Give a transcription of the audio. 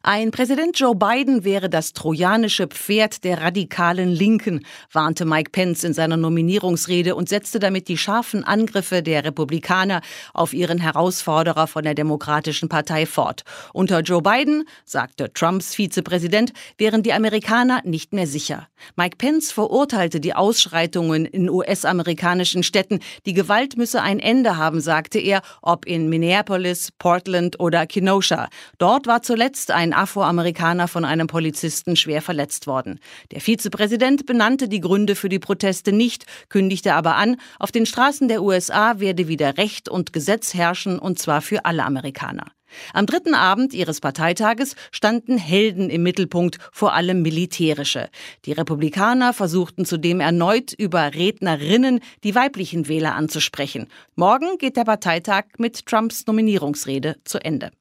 Ein Präsident Joe Biden wäre das trojanische Pferd der radikalen Linken, warnte Mike Pence in seiner Nominierungsrede und setzte damit die scharfen Angriffe der Republikaner auf ihren Herausforderer von der Demokratischen Partei fort. Unter Joe Biden, sagte Trumps Vizepräsident, wären die Amerikaner nicht mehr sicher. Mike Pence verurteilte die Ausschreitungen in US-amerikanischen Städten. Die Gewalt müsse ein Ende haben, sagte er, ob in Minneapolis, Portland oder Kenosha. Dort war zuletzt ein Afroamerikaner von einem Polizisten schwer verletzt worden. Der Vizepräsident benannte die Gründe für die Proteste nicht, kündigte aber an, auf den Straßen der USA werde wieder Recht und Gesetz herrschen, und zwar für alle Amerikaner. Am dritten Abend ihres Parteitages standen Helden im Mittelpunkt, vor allem militärische. Die Republikaner versuchten zudem erneut über Rednerinnen die weiblichen Wähler anzusprechen. Morgen geht der Parteitag mit Trumps Nominierungsrede zu Ende.